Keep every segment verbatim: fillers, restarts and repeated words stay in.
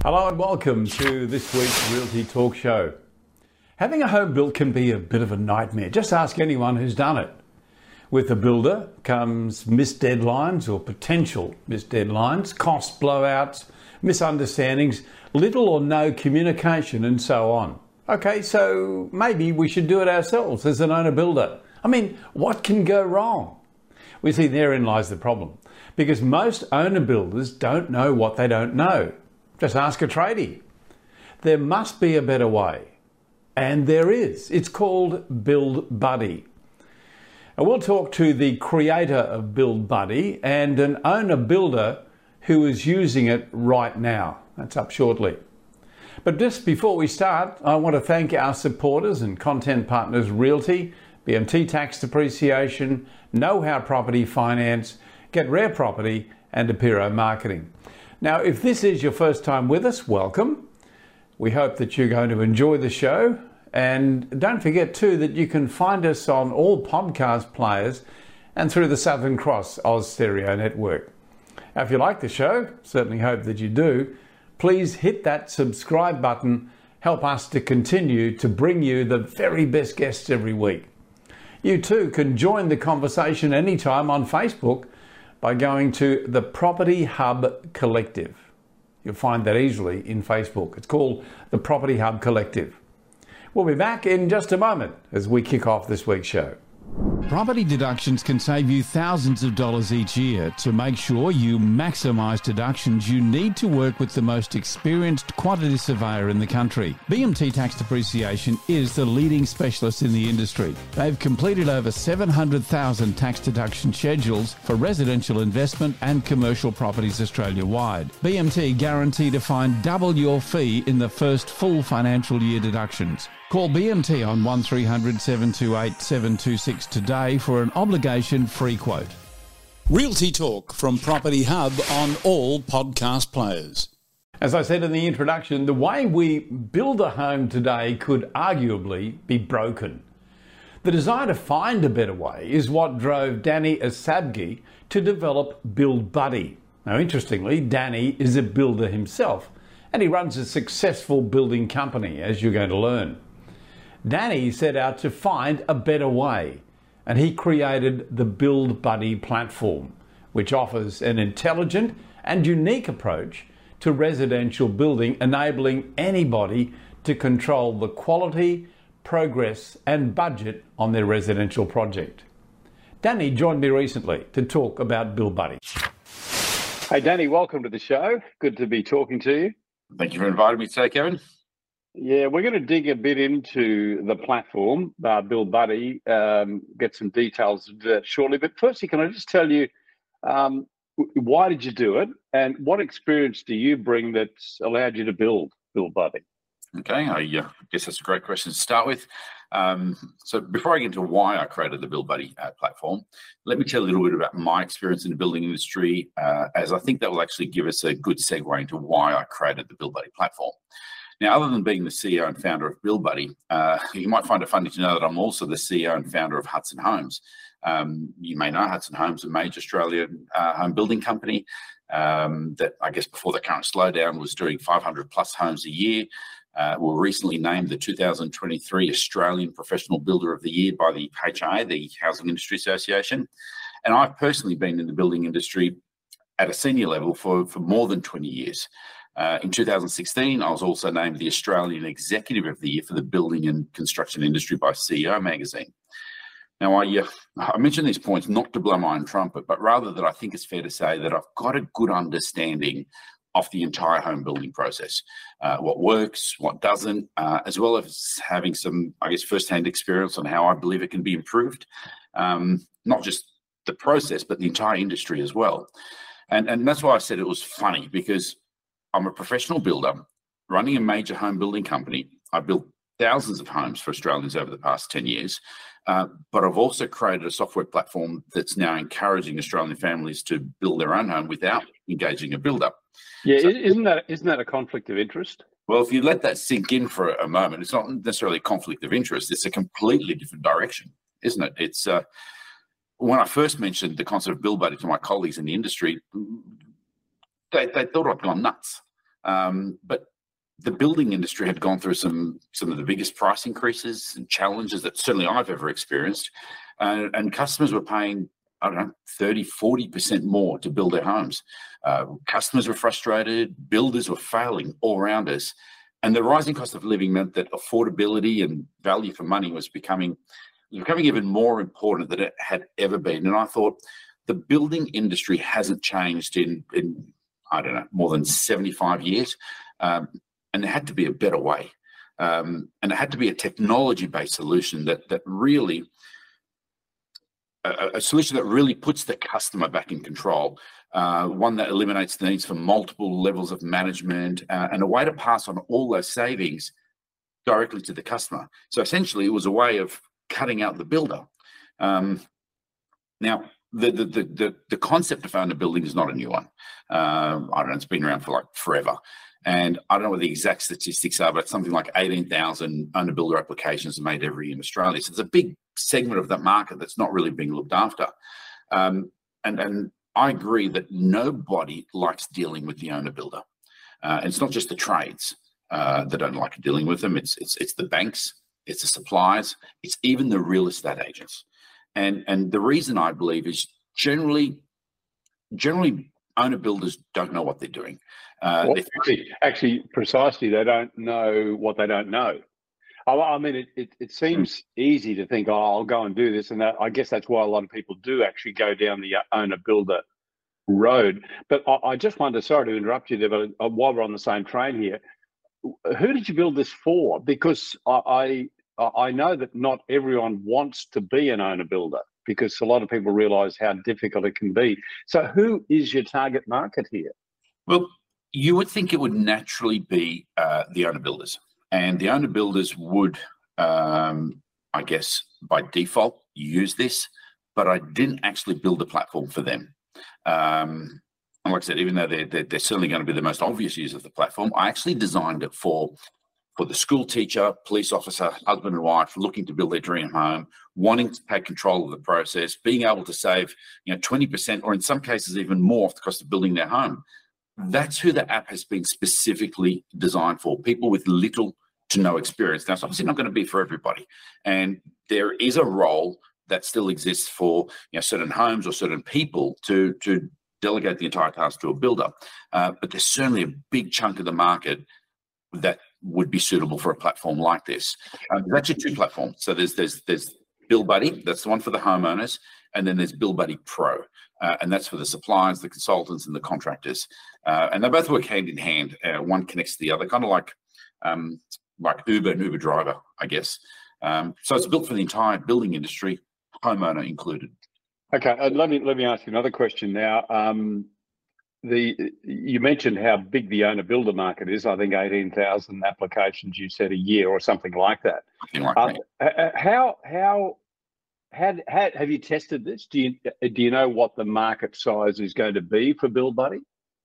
Hello and welcome to this week's Realty Talk Show. Having a home built can be a bit of a nightmare. Just ask anyone who's done it. With a builder comes missed deadlines or potential missed deadlines, cost blowouts, misunderstandings, little or no communication and so on. Okay, so maybe we should do it ourselves as an owner-builder. I mean, what can go wrong? We see therein lies the problem, because most owner-builders don't know what they don't know. Just ask a tradie. There must be a better way. And there is. It's called Build Buddy. And we'll talk to the creator of Build Buddy and an owner-builder who is using it right now. That's up shortly. But just before we start, I want to thank our supporters and content partners Realty, B M T Tax Depreciation, Know How Property Finance, Get Rare Property and Apiro Marketing. Now, if this is your first time with us, welcome. We hope that you're going to enjoy the show. And don't forget too that you can find us on all podcast players and through the Southern Cross Oz Stereo Network. Now, if you like the show, certainly hope that you do, please hit that subscribe button. Help us to continue to bring you the very best guests every week. You too can join the conversation anytime on Facebook by going to the Property Hub Collective. You'll find that easily in Facebook. It's called the Property Hub Collective. We'll be back in just a moment as we kick off this week's show. Property deductions can save you thousands of dollars each year. To make sure you maximise deductions, you need to work with the most experienced quantity surveyor in the country. B M T Tax Depreciation is the leading specialist in the industry. They've completed over seven hundred thousand tax deduction schedules for residential investment and commercial properties Australia-wide. B M T guarantee to find double your fee in the first full financial year deductions. Call B M T on one three hundred, seven two eight, seven two six today for an obligation-free quote. Realty Talk from Property Hub on all podcast players. As I said in the introduction, the way we build a home today could arguably be broken. The desire to find a better way is what drove Danny Asabgi to develop Build Buddy. Now, interestingly, Danny is a builder himself, and he runs a successful building company, as you're going to learn. Danny set out to find a better way, and he created the Build Buddy platform, which offers an intelligent and unique approach to residential building, enabling anybody to control the quality, progress and budget on their residential project. Danny joined me recently to talk about Build Buddy. Hey Danny, welcome to the show. Good to be talking to you. Thank you for inviting me today, Kevin. Yeah, we're going to dig a bit into the platform, uh, Build Buddy, um, get some details of that shortly. But firstly, can I just tell you, um, why did you do it? And what experience do you bring that's allowed you to build Build Buddy? Okay, I uh, guess that's a great question to start with. Um, so before I get into why I created the Build Buddy uh, platform, let me tell you a little bit about my experience in the building industry, uh, as I think that will actually give us a good segue into why I created the Build Buddy platform. Now, other than being the C E O and founder of Build Buddy, uh, you might find it funny to know that I'm also the C E O and founder of Hudson Homes. Um, you may know Hudson Homes, a major Australian uh, home building company um, that I guess before the current slowdown was doing five hundred plus homes a year. Uh, we were recently named the two thousand twenty-three Australian Professional Builder of the Year by the H I A, the Housing Industry Association. And I've personally been in the building industry at a senior level for, for more than twenty years. Uh, in two thousand sixteen, I was also named the Australian Executive of the Year for the building and construction industry by C E O magazine. Now, I, uh, I mention these points not to blow my own trumpet, but rather that I think it's fair to say that I've got a good understanding of the entire home building process, uh, what works, what doesn't, uh, as well as having some, I guess, firsthand experience on how I believe it can be improved, um, not just the process, but the entire industry as well. And, and that's why I said it was funny, because I'm a professional builder running a major home building company. I've built thousands of homes for Australians over the past ten years, uh, but I've also created a software platform that's now encouraging Australian families to build their own home without engaging a builder. Yeah, so, isn't that isn't that a conflict of interest? Well, if you let that sink in for a moment, it's not necessarily a conflict of interest. It's a completely different direction, isn't it? It's uh, when I first mentioned the concept of Build Buddy to my colleagues in the industry, they, they thought I'd gone nuts. Um, but the building industry had gone through some some of the biggest price increases and challenges that certainly I've ever experienced. Uh, and customers were paying, I don't know, thirty, forty percent more to build their homes. Uh, customers were frustrated, builders were failing all around us. And the rising cost of living meant that affordability and value for money was becoming, was becoming even more important than it had ever been. And I thought the building industry hasn't changed in, in I don't know, more than seventy-five years. Um, and there had to be a better way. Um, and it had to be a technology-based solution that that really, a, a solution that really puts the customer back in control, uh, one that eliminates the needs for multiple levels of management, uh, and a way to pass on all those savings directly to the customer. So essentially, it was a way of cutting out the builder. Um, now, the, the the the the concept of owner building is not a new one. Um, I don't know; it's been around for like forever. And I don't know what the exact statistics are, but it's something like eighteen thousand owner builder applications are made every year in Australia. So it's a big segment of that market that's not really being looked after. Um, and, and I agree that nobody likes dealing with the owner builder. Uh, and it's not just the trades uh, that don't like dealing with them. It's, it's, it's the banks, it's the suppliers, it's even the real estate agents. And, and the reason I believe is generally, generally owner builders don't know what they're doing. Uh, well, actually, actually, precisely, they don't know what they don't know. I, I mean, it, it, it seems mm. easy to think, oh, I'll go and do this. And that, I guess that's why a lot of people do actually go down the owner-builder road. But I, I just wonder, sorry to interrupt you there, but while we're on the same train here, who did you build this for? Because I, I, I know that not everyone wants to be an owner-builder, because a lot of people realise how difficult it can be. So who is your target market here? Well, you would think it would naturally be uh, the owner builders, and the owner builders would, um, I guess, by default use this, but I didn't actually build a platform for them. Um, and like I said, even though they're, they're, they're certainly going to be the most obvious use of the platform, I actually designed it for for the school teacher, police officer, husband and wife looking to build their dream home, wanting to take control of the process, being able to save, you know, twenty percent, or in some cases even more off the cost of building their home. That's who the app has been specifically designed for, people with little to no experience. Now, it's obviously not going to be for everybody. And there is a role that still exists for, you know, certain homes or certain people to, to delegate the entire task to a builder. Uh, but there's certainly a big chunk of the market that would be suitable for a platform like this. Um, there's actually two platforms. So there's there's there's Build Buddy, that's the one for the homeowners, and then there's Build Buddy Pro, uh, and that's for the suppliers, the consultants, and the contractors. Uh, and they both work hand in hand. Uh, one connects to the other, kind of like um, like Uber and Uber Driver, I guess. Um, so it's built for the entire building industry, homeowner included. Okay, uh, let me let me ask you another question now. Um, The you mentioned how big the owner builder market is. I think eighteen thousand applications you said a year or something like that. Something like um, that. How how how how have you tested this? Do you do you know what the market size is going to be for Build Buddy?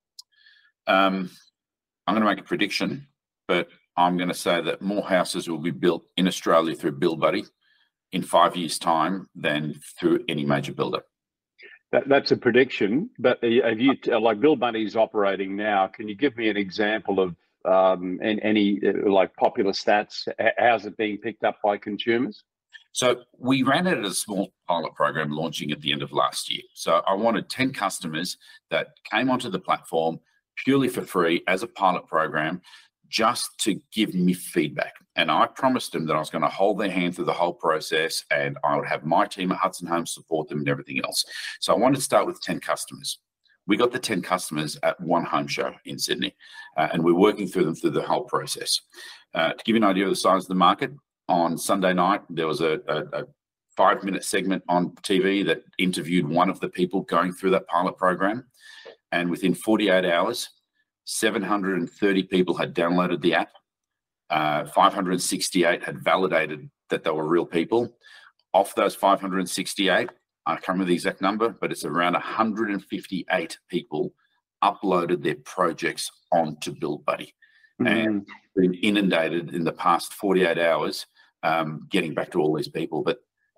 Um, I'm going to make a prediction, but I'm going to say that more houses will be built in Australia through Build Buddy in five years' time than through any major builder. That, that's a prediction, but have you, like Build Buddy's operating now, can you give me an example of um, any like popular stats? How's it being picked up by consumers? So we ran it as a small pilot program launching at the end of last year. So I wanted ten customers that came onto the platform purely for free as a pilot program, just to give me feedback. And I promised them that I was going to hold their hand through the whole process, and I would have my team at Hudson Homes support them and everything else. So I wanted to start with ten customers. We got the ten customers at one home show in Sydney, uh, and we're working through them through the whole process. Uh, to give you an idea of the size of the market, on Sunday night, there was a, a, a five-minute segment on T V that interviewed one of the people going through that pilot program. And within forty-eight hours, seven hundred thirty people had downloaded the app. Uh, five hundred sixty-eight had validated that they were real people. Of those five hundred sixty-eight, I can't remember the exact number, but it's around one hundred fifty-eight people uploaded their projects onto Build Buddy, mm-hmm. and been inundated in the past forty-eight hours, um, getting back to all these people. But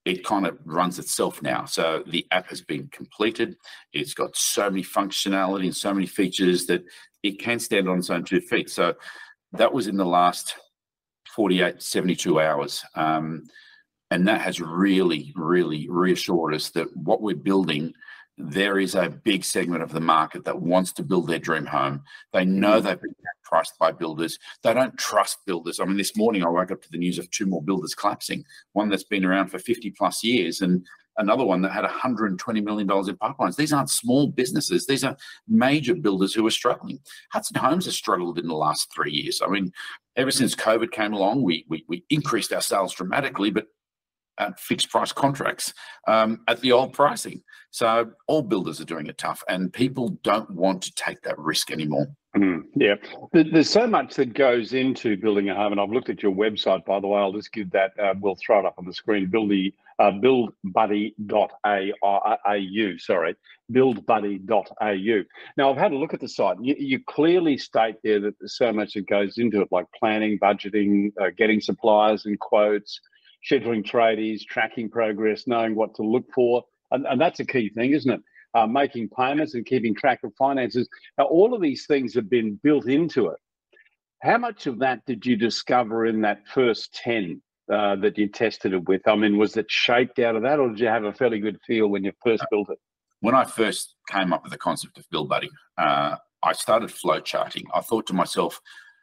it kind of runs itself now. So the app has been completed. It's got so many functionality and so many features that it can stand on its own two feet. So that was in the last forty-eight, seventy-two hours. Um, and that has really, really reassured us that what we're building, there is a big segment of the market that wants to build their dream home. They know they've been priced by builders. They don't trust builders. I mean, this morning I woke up to the news of two more builders collapsing, one that's been around for fifty plus years and another one that had one hundred twenty million dollars in pipelines. These aren't small businesses. These are major builders who are struggling. Hudson Homes has struggled in the last three years. I mean, ever since COVID came along, we, we, we increased our sales dramatically, but at fixed price contracts um, at the old pricing. So all builders are doing it tough and people don't want to take that risk anymore. Mm, yeah, there's so much that goes into building a home, and I've looked at your website, by the way. I'll just give that, uh, we'll throw it up on the screen, buildy, uh, build buddy dot a u, sorry, build buddy dot a u. Now, I've had a look at the site. You, you clearly state there that there's so much that goes into it, like planning, budgeting, uh, getting suppliers and quotes, scheduling tradies, tracking progress, knowing what to look for. And, and that's a key thing, isn't it? Uh, making payments and keeping track of finances. Now, all of these things have been built into it. How much of that did you discover in that first ten uh, that you tested it with? I mean, was it shaped out of that, or did you have a fairly good feel when you first built it? When I first came up with the concept of Build Buddy, uh, I started flow charting. I thought to myself,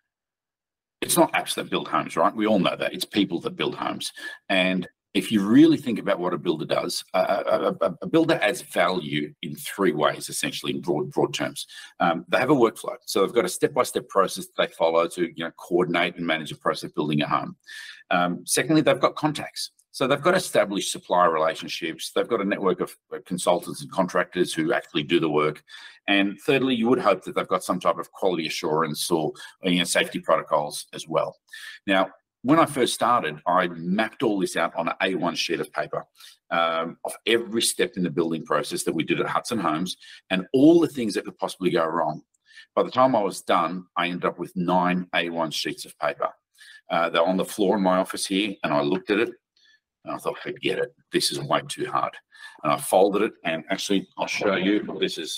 it's not apps that build homes, right? We all know that. It's people that build homes. And if you really think about what a builder does, uh, a, a, a builder adds value in three ways, essentially, in broad broad terms. Um, they have a workflow. So they've got a step-by-step process that they follow to you know, coordinate and manage a process of building a home. Um, secondly, they've got contacts. So they've got established supplier relationships. They've got a network of consultants and contractors who actually do the work. And thirdly, you would hope that they've got some type of quality assurance or you know, safety protocols as well. Now, when I first started, I mapped all this out on an A one sheet of paper um, of every step in the building process that we did at Hudson Homes and all the things that could possibly go wrong. By the time I was done, I ended up with nine A one sheets of paper. Uh, they're on the floor in my office here, and I looked at it, and I thought, forget it. This is way too hard. And I folded it, and actually, I'll show you. This is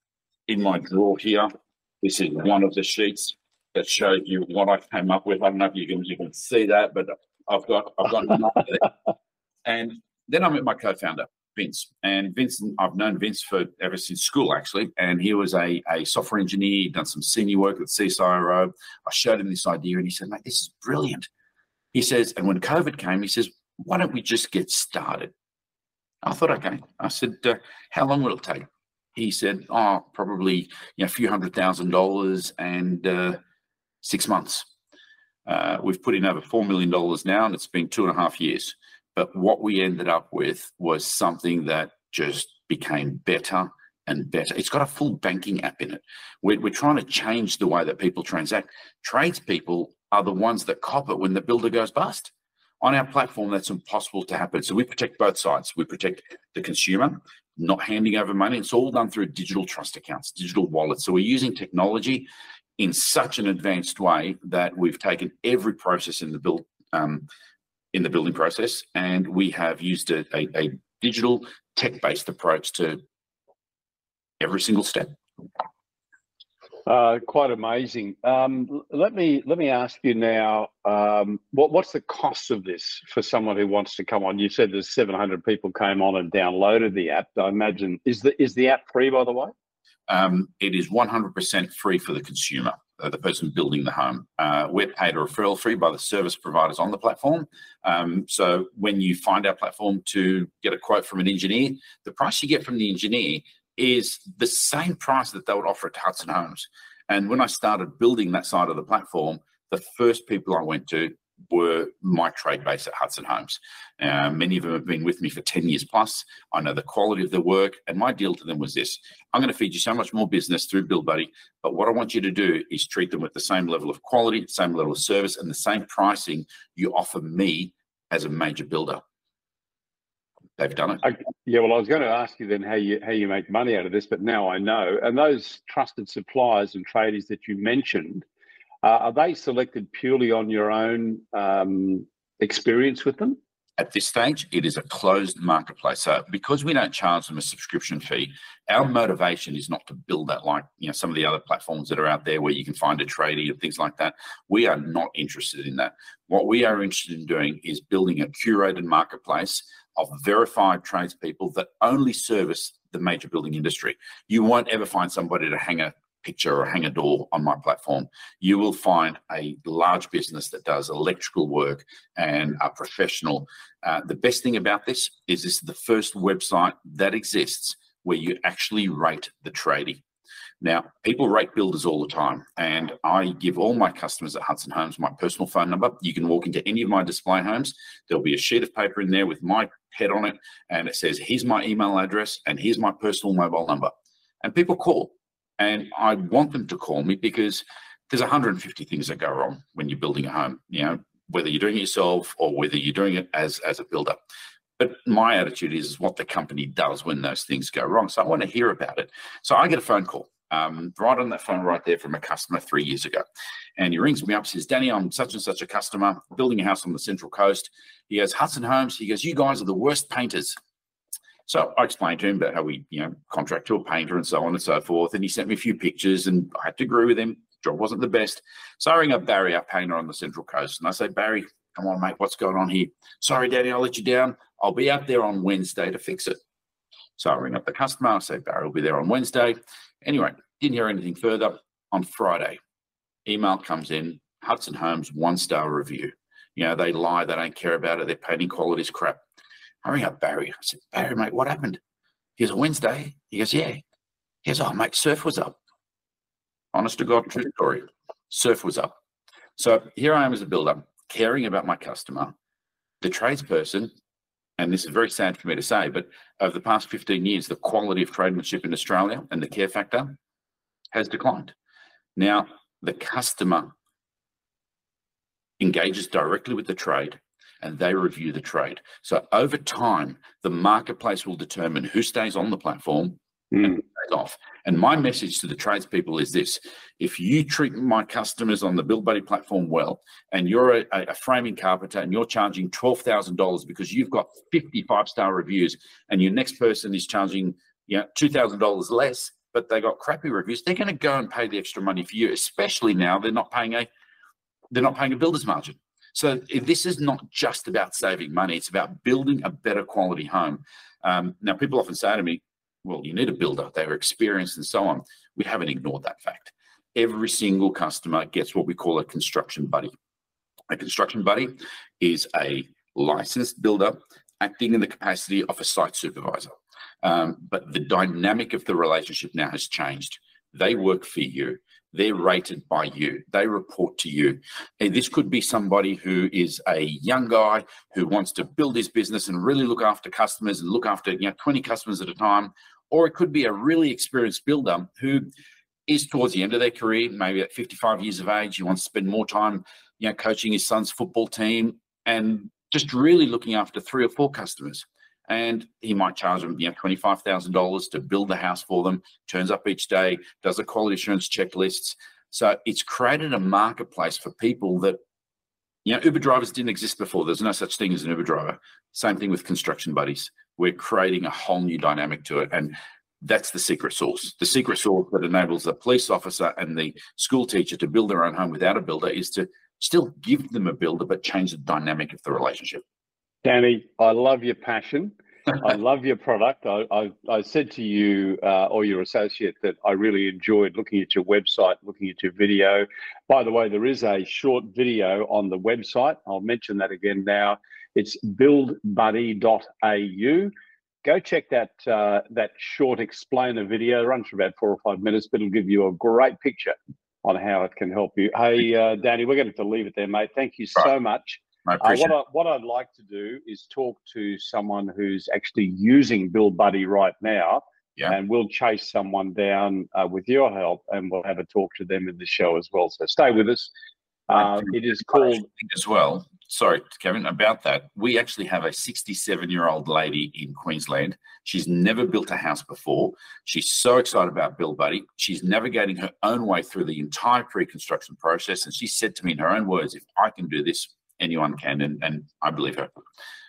in my drawer here. This is one of the sheets that shows you what I came up with. I don't know if you can you can see that, but I've got I've got there. And then I met my co-founder, Vince. And Vince, I've known Vince for ever since school, actually. And he was a, a software engineer. He'd done some senior work at C S I R O. I showed him this idea, and he said, "Mate, this is brilliant." He says, and when COVID came, he says, "Why don't we just get started?" I thought, okay. I said, uh, "How long will it take?" He said, "Oh, probably you know, a few hundred thousand dollars and." Uh, Six months. Uh, we've put in over four million dollars now, and it's been two and a half years. But what we ended up with was something that just became better and better. It's got a full banking app in it. We're, we're trying to change the way that people transact. Tradespeople are the ones that cop it when the builder goes bust. On our platform, that's impossible to happen. So we protect both sides. We protect the consumer, not handing over money. It's all done through digital trust accounts, digital wallets. So we're using technology in such an advanced way that we've taken every process in the build um, in the building process, and we have used a, a, a digital tech-based approach to every single step. Uh, quite amazing. Um, let me let me ask you now. Um, what what's the cost of this for someone who wants to come on? You said there's seven hundred people came on and downloaded the app. I imagine is the is the app free, by the way? Um, it is one hundred percent free for the consumer, uh, the person building the home. Uh, we're paid a referral fee by the service providers on the platform. Um, so when you find our platform to get a quote from an engineer, the price you get from the engineer is the same price that they would offer at Hudson Homes. And when I started building that side of the platform, the first people I went to were my trade base at Hudson Homes. Uh, many of them have been with me for ten years plus. I know the quality of the work, and my deal to them was this: I'm going to feed you so much more business through Build Buddy, but what I want you to do is treat them with the same level of quality, the same level of service, and the same pricing you offer me as a major builder. They've done it. Okay. Yeah, well, I was going to ask you then how you how you make money out of this, but now I know. And those trusted suppliers and tradies that you mentioned, uh, are they selected purely on your own um, experience with them? At this stage, it is a closed marketplace. So because we don't charge them a subscription fee, our motivation is not to build that like, you know, some of the other platforms that are out there where you can find a tradie and things like that. We are not interested in that. What we are interested in doing is building a curated marketplace of verified tradespeople that only service the major building industry. You won't ever find somebody to hang a picture or hang a door on my platform. You will find a large business that does electrical work and a professional. Uh, the best thing about this is this is the first website that exists where you actually rate the tradie. Now, people rate builders all the time, and I give all my customers at Hudson Homes my personal phone number. You can walk into any of my display homes. There'll be a sheet of paper in there with my head on it, and it says, here's my email address, and here's my personal mobile number. And people call, and I want them to call me because there's one hundred fifty things that go wrong when you're building a home, you know, whether you're doing it yourself or whether you're doing it as, as a builder. But my attitude is what the company does when those things go wrong. So I want to hear about it. So I get a phone call. Um, right on that phone right there from a customer three years ago. And he rings me up, says, Danny, I'm such and such a customer, building a house on the Central Coast. He goes, Hudson Homes. He goes, you guys are the worst painters. So I explained to him about how we, you know, contract to a painter and so on and so forth. And he sent me a few pictures and I had to agree with him. The job wasn't the best. So I ring up Barry, our painter on the Central Coast. And I say, Barry, come on, mate, what's going on here? Sorry, Danny, I'll let you down. I'll be out there on Wednesday to fix it. So I ring up the customer. I say, Barry will be there on Wednesday. Anyway, didn't hear anything further. On Friday, email comes in, Hudson Homes one-star review. You know, they lie, they don't care about it, their painting quality is crap. I ring up Barry. I said, Barry, mate, what happened? He goes, Wednesday? He goes, yeah. He goes, oh, mate, surf was up. Honest to God, true story. Surf was up. So here I am as a builder, caring about my customer. The tradesperson, and this is very sad for me to say, but over the past fifteen years, the quality of tradesmanship in Australia and the care factor has declined. Now, the customer engages directly with the trade and they review the trade. So over time, the marketplace will determine who stays on the platform mm. and who stays off. And my message to the tradespeople is this: if you treat my customers on the Build Buddy platform well, and you're a, a framing carpenter and you're charging twelve thousand dollars because you've got fifty five-star reviews, and your next person is charging, you know, two thousand dollars less, but they got crappy reviews, they're going to go and pay the extra money for you, especially now they're not paying a they're not paying a builder's margin. So this is not just about saving money, it's about building a better quality home. Um, now, people often say to me, well, you need a builder, they're experienced and so on. We haven't ignored that fact. Every single customer gets what we call a construction buddy. A construction buddy is a licensed builder acting in the capacity of a site supervisor. Um, but the dynamic of the relationship now has changed. They work for you. They're rated by you. They report to you. And this could be somebody who is a young guy who wants to build his business and really look after customers and look after, you know, twenty customers at a time. Or it could be a really experienced builder who is towards the end of their career, maybe at fifty-five years of age. He wants to spend more time, you know, coaching his son's football team and just really looking after three or four customers. And he might charge them, you know, twenty-five thousand dollars to build the house for them, turns up each day, does the quality assurance checklists. So it's created a marketplace for people that, you know, Uber drivers didn't exist before. There's no such thing as an Uber driver. Same thing with construction buddies. We're creating a whole new dynamic to it. And that's the secret sauce. The secret sauce that enables the police officer and the school teacher to build their own home without a builder is to still give them a builder, but change the dynamic of the relationship. Danny, I love your passion. I love your product. I, I, I said to you uh, or your associate that I really enjoyed looking at your website, looking at your video. By the way, there is a short video on the website. I'll mention that again now. It's build buddy dot A U. Go check that uh, that short explainer video. It runs for about four or five minutes, but it'll give you a great picture on how it can help you. Hey, uh, Danny, we're going to have to leave it there, mate. Thank you so much. I appreciate uh, what, I, what I'd like to do is talk to someone who's actually using Build Buddy right now, yeah. and we'll chase someone down uh, with your help, and we'll have a talk to them in the show as well. So stay with us. Uh, it is called as well. Sorry, Kevin, about that. We actually have a sixty-seven-year-old lady in Queensland. She's never built a house before. She's so excited about Build Buddy. She's navigating her own way through the entire pre-construction process, and she said to me in her own words, "If I can do this, anyone can," and, and I believe her.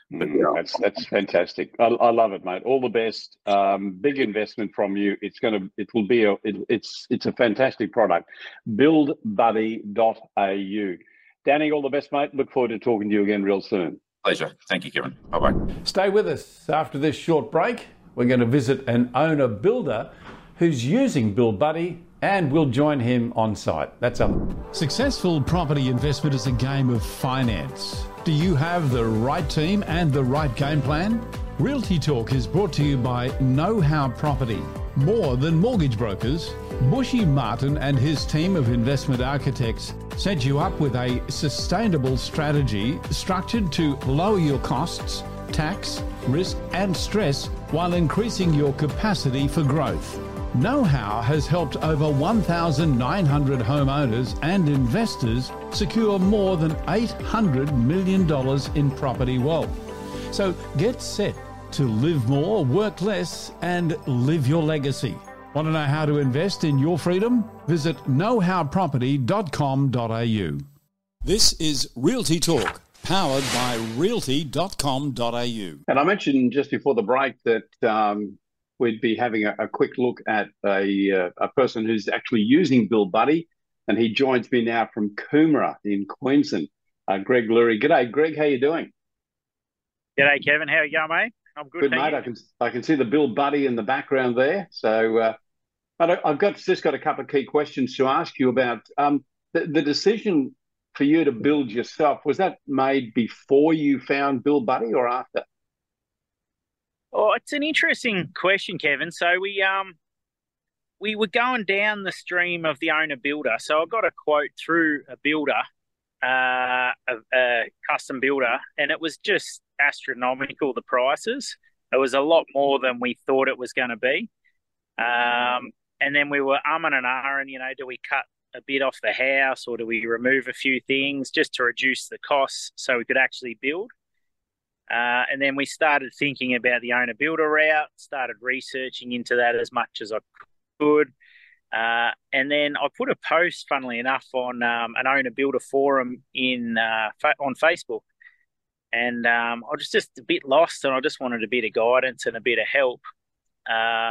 But, Mm, that's that's fantastic. I, I love it, mate. All the best. Um, big investment from you. It's gonna. It will be a. It, it's it's a fantastic product. build buddy dot a u. Danny, all the best, mate. Look forward to talking to you again real soon. pleasure. Thank you, Kevin. Bye-bye. Stay with us. After this short break, we're going to visit an owner builder who's using Build Buddy, and we'll join him on site. That's up. Successful property investment is a game of finance. Do you have the right team and the right game plan? Realty Talk is brought to you by Know How Property. More than mortgage brokers, Bushy Martin and his team of investment architects set you up with a sustainable strategy structured to lower your costs, tax, risk and stress while increasing your capacity for growth. Know How has helped over one thousand nine hundred homeowners and investors secure more than eight hundred million dollars in property wealth. So get set to live more, work less, and live your legacy. Want to know how to invest in your freedom? Visit know how property dot com dot a u. This is Realty Talk, powered by realty dot com dot a u. And I mentioned just before the break that um, we'd be having a, a quick look at a uh, a person who's actually using Build Buddy, and he joins me now from Coomera in Queensland. Uh, Greg Lurie. G'day, Greg. How you doing? G'day, Kevin. How you going, mate? I'm good, Good, mate. I can I can see the Build Buddy in the background there. So, uh, but I, I've got just got a couple of key questions to ask you about. Um, the, the decision for you to build yourself, was that made before you found Build Buddy or after? Oh, it's an interesting question, Kevin. So we um we were going down the stream of the owner builder. So I got a quote through a builder, uh, a, a custom builder, and it was just astronomical, the prices. It was a lot more than we thought it was going to be. Um, and then we were umming and ahhing, you know, do we cut a bit off the house or do we remove a few things just to reduce the costs so we could actually build? Uh, and then we started thinking about the owner builder route, started researching into that as much as I could. Uh, and then I put a post, funnily enough, on um, an owner builder forum in uh, fa- on Facebook. And um, I was just a bit lost and I just wanted a bit of guidance and a bit of help. Uh,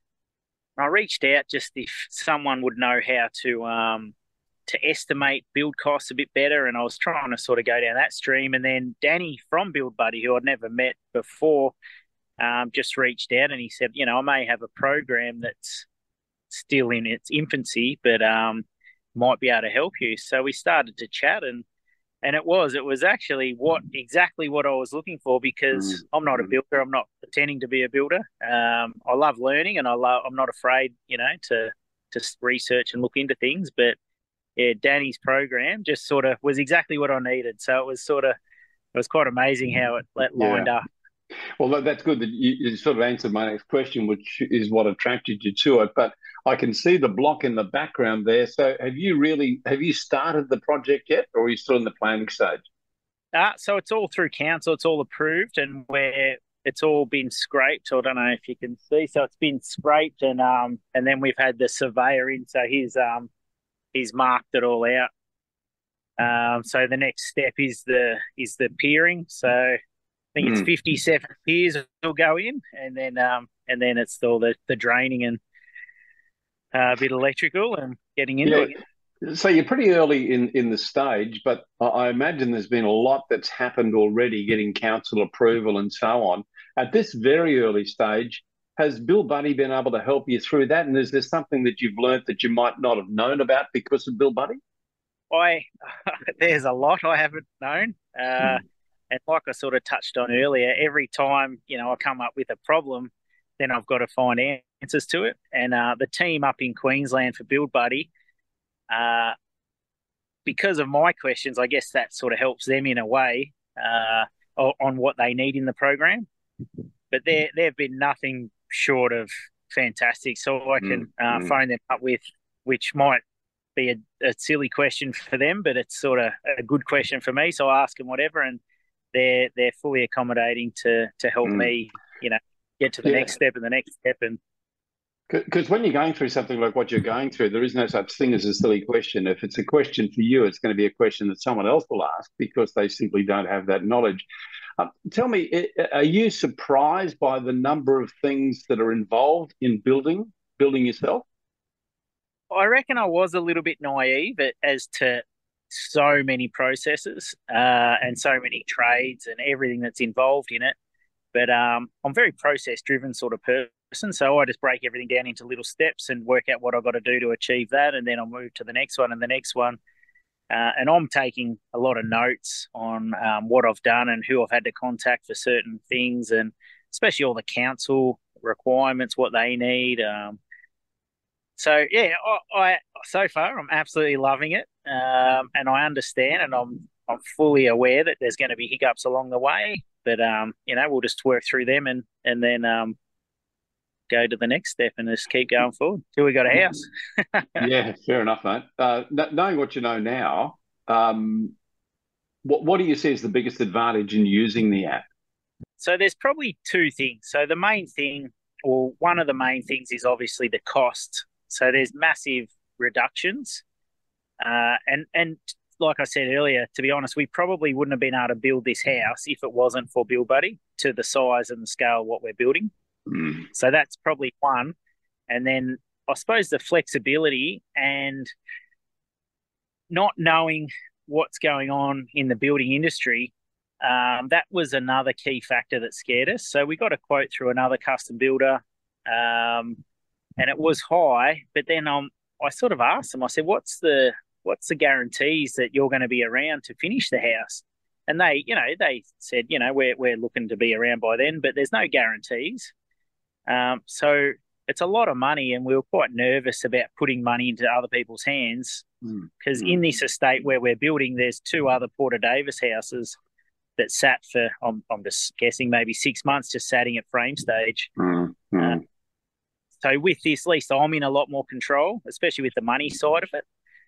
I reached out just if someone would know how to um, to estimate build costs a bit better, and I was trying to sort of go down that stream. And then Danny from Build Buddy, who I'd never met before, um, just reached out and he said, you know, I may have a program that's still in its infancy, but um, might be able to help you. So we started to chat, and and it was it was actually what exactly what I was looking for, because mm. I'm not a builder. I'm not pretending to be a builder. Um, I love learning, and I love. I'm not afraid, you know, to to research and look into things. But yeah, Danny's program just sort of was exactly what I needed. So it was sort of it was quite amazing how it, it lined yeah. up. Well, that's good that you, you sort of answered my next question, which is what attracted you to it. But I can see the block in the background there. So have you really, have you started the project yet, or are you still in the planning stage? Uh, so it's all through council. It's all approved, and where it's all been scraped. I don't know if you can see. So it's been scraped, and um, and then we've had the surveyor in. So he's um, he's marked it all out. Um, so the next step is the is the piering. So I think it's mm. fifty-seven piers will go in, and then um, and then it's all the, the draining and uh, a bit electrical and getting into yeah. it. So you're pretty early in, in the stage, but I imagine there's been a lot that's happened already, getting council approval and so on. At this very early stage, has Build Buddy been able to help you through that? And is there something that you've learned that you might not have known about because of Build Buddy? I there's a lot I haven't known. Uh, hmm. And like I sort of touched on earlier, every time, you know, I come up with a problem, then I've got to find answers to it. And uh, the team up in Queensland for Build Buddy, uh, because of my questions, I guess that sort of helps them in a way uh, on what they need in the program. But they they've been nothing short of fantastic. So I can uh, mm. phone them up with, which might be a, a silly question for them, but it's sort of a good question for me. So I ask them whatever, and they're they're fully accommodating to to help mm. me, you know, get to the yeah. next step and the next step. And because when you're going through something like what you're going through, there is no such thing as a silly question. If it's a question for you, it's going to be a question that someone else will ask because they simply don't have that knowledge. Uh, tell me, i- are you surprised by the number of things that are involved in building building yourself? I reckon I was a little bit naive as to so many processes uh, and so many trades and everything that's involved in it. But um, I'm a very process-driven sort of person, so I just break everything down into little steps and work out what I've got to do to achieve that, and then I'll move to the next one and the next one. Uh, and I'm taking a lot of notes on um, what I've done and who I've had to contact for certain things, and especially all the council requirements, what they need. Um, so yeah, I, I so far I'm absolutely loving it, um, and I understand, and I'm I'm fully aware that there's going to be hiccups along the way, but um, you know, we'll just work through them and and then um, go to the next step and just keep going forward till we got a house. Yeah, fair enough, mate. Uh, knowing what you know now, um, what what do you see as the biggest advantage in using the app? So there's probably two things. So the main thing, or one of the main things, is obviously the cost. So there's massive reductions, uh, and and like I said earlier, to be honest, we probably wouldn't have been able to build this house if it wasn't for Build Buddy to the size and the scale of what we're building. Mm. So that's probably one. And then I suppose the flexibility and not knowing what's going on in the building industry, um, that was another key factor that scared us. So we got a quote through another custom builder, um, and it was high. But then um, I sort of asked them, I said, what's the what's the guarantees that you're going to be around to finish the house? And they, you know, they said, you know, we're, we're looking to be around by then, but there's no guarantees. Um, so it's a lot of money, and we were quite nervous about putting money into other people's hands because mm. in this estate where we're building, there's two other Porter Davis houses that sat for, I'm, I'm just guessing, maybe six months just sitting at frame stage. Mm. Uh, so with this, at least I'm in a lot more control, especially with the money side of it.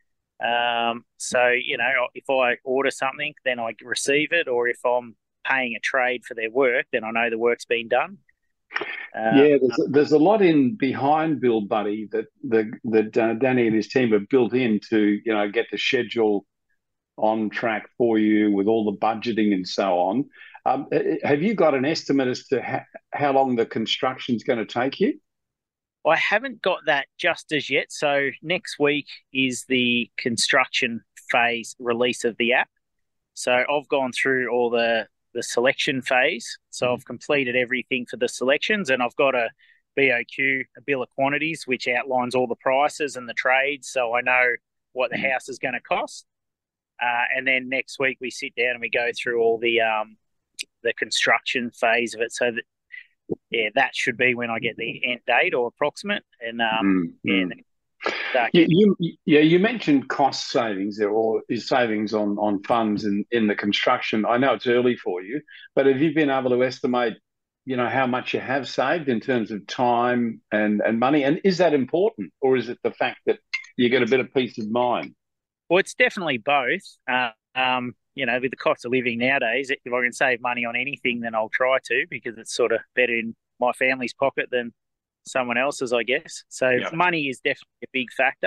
Um, so, you know, if I order something, then I receive it, or if I'm paying a trade for their work, then I know the work's been done. Uh, yeah, there's, there's a lot in behind Build Buddy that the that uh, Danny and his team have built in to, you know, get the schedule on track for you with all the budgeting and so on. Um, have you got an estimate as to ha- how long the construction's going to take you? I haven't got that just as yet. So next week is the construction phase release of the app. So I've gone through all the, the selection phase. So I've completed everything for the selections, and I've got a B O Q, a bill of quantities, which outlines all the prices and the trades. So I know what the house is going to cost. Uh, and then next week we sit down and we go through all the um, the construction phase of it. So that, yeah, that should be when I get the end date or approximate. And um, mm-hmm. yeah, you, you, yeah, you mentioned cost savings there, or is savings on on funds in, in the construction. I know it's early for you, but have you been able to estimate, you know, how much you have saved in terms of time and, and money? And is that important, or is it the fact that you get a bit of peace of mind? Well, it's definitely both. Uh, um, you know, with the cost of living nowadays, if I can save money on anything, then I'll try to, because it's sort of better in my family's pocket than someone else's, I guess. So yeah. Money is definitely a big factor.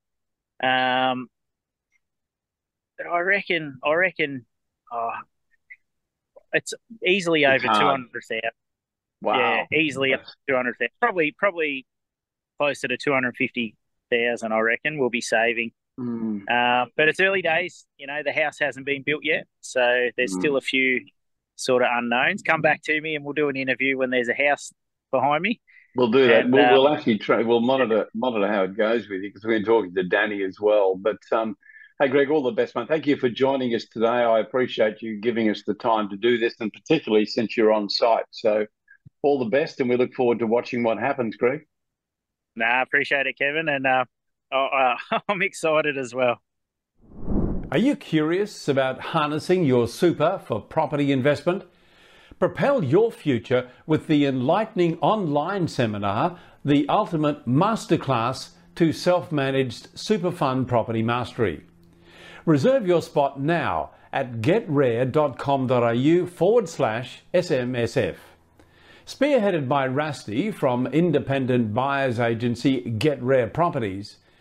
Um, but I reckon, I reckon, oh, it's easily it's over two hundred thousand. Wow. Yeah, easily up to two hundred thousand. Probably, probably closer to two hundred fifty thousand. I reckon we'll be saving. Mm. Uh, but it's early days. You know, the house hasn't been built yet, so there's mm. still a few sort of unknowns. Come back to me and we'll do an interview when there's a house behind me. We'll do that. And, we'll, um, we'll actually try. We'll monitor monitor how it goes with you, because we're talking to Danny as well. But um, hey, Greg, all the best, man. Thank you for joining us today. I appreciate you giving us the time to do this, and particularly since you're on site. So all the best, and we look forward to watching what happens, Greg. Nah, I appreciate it, Kevin, and uh, uh, I'm excited as well. Are you curious about harnessing your super for property investment? Propel your future with the enlightening online seminar, The Ultimate Masterclass to Self-Managed Super Fund Property Mastery. Reserve your spot now at getrare.com.au forward slash SMSF. Spearheaded by Rusty from independent buyers agency Get Rare Properties,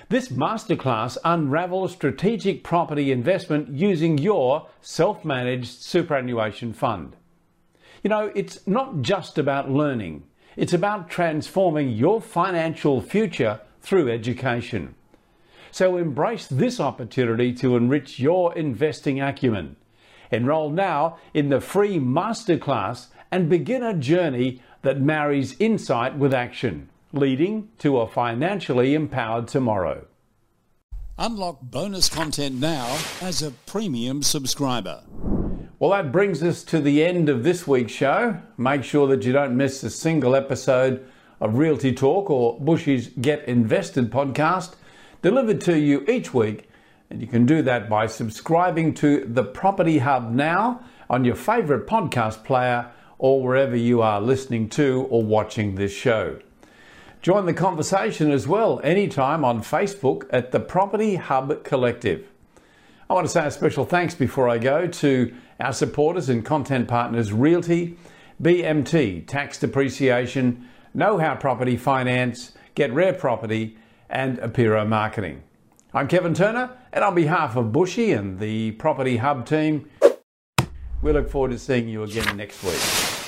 This masterclass unravels strategic property investment using your self-managed superannuation fund. You know, it's not just about learning. It's about transforming your financial future through education. So embrace this opportunity to enrich your investing acumen. Enroll now in the free masterclass and begin a journey that marries insight with action, leading to a financially empowered tomorrow. Unlock bonus content now as a premium subscriber. Well, that brings us to the end of this week's show. Make sure that you don't miss a single episode of Realty Talk or Bushy's Get Invested podcast, delivered to you each week. And you can do that by subscribing to the Property Hub now on your favourite podcast player or wherever you are listening to or watching this show. Join the conversation as well anytime on Facebook at the Property Hub Collective. I want to say a special thanks before I go to our supporters and content partners Realty, B M T, Tax Depreciation, Know How Property Finance, Get Rare Property and Apiro Marketing. I'm Kevin Turner, and on behalf of Bushy and the Property Hub team, we look forward to seeing you again next week.